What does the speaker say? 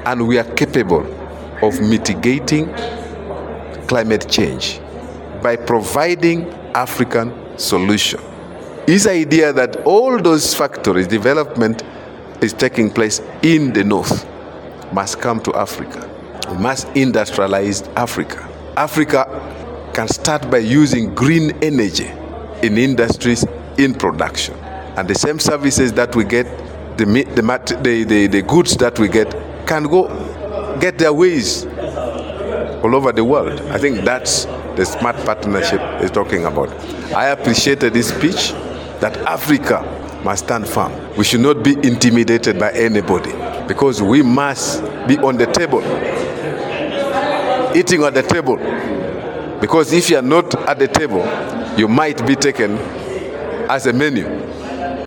and we are capable of mitigating climate change by providing African solution. This idea that all those factories, development is taking place in the north, must come to Africa. We must industrialize Africa. Africa can start by using green energy in industries, in production. And the same services that we get, the goods that we get, can go get their ways all over the world. I think that's the smart partnership is talking about. I appreciated this speech that Africa must stand firm. We should not be intimidated by anybody, because we must be on the table, eating at the table. Because if you are not at the table, you might be taken as a menu.